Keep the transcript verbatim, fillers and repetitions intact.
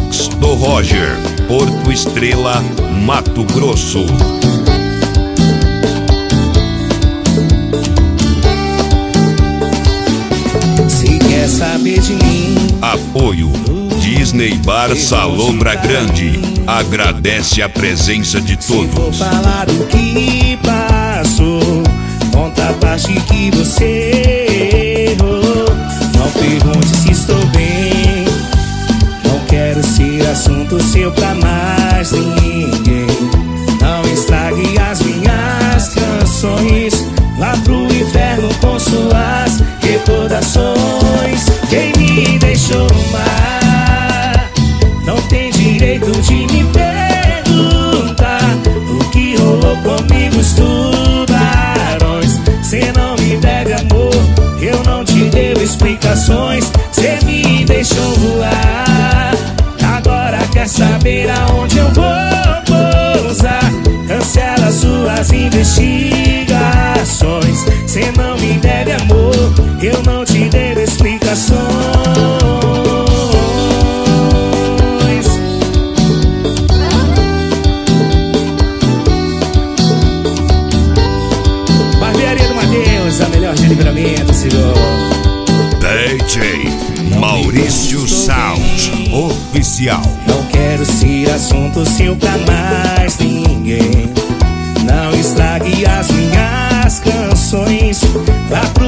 Box do Roger, Porto Estrela, Mato Grosso. Se quer saber de mim, apoio Disney Bar Salombra Grande. Agradece a presença de se for todos. falar o que passou, conta a parte que você errou. Não pergunte se estou bem, não quero ser assunto seu pra mais ninguém. Não estrague as minhas canções, vá pro inferno com suas recordações. Quem me deixou no mar não tem direito de me perguntar o que rolou comigo, os tubarões. Cê não me deve amor, eu não te devo explicações. Cê me deixou voar, agora quer saber aonde eu vou pousar. Cancela suas investigações. Cê não me deve amor, eu não te devo explicações. Barbearia do Matheus, a melhor de Livramento, senhor. D J Maurício Sound Oficial. Não quero ser assunto seu pra mais ninguém. Não estrague as minhas canções, vá pro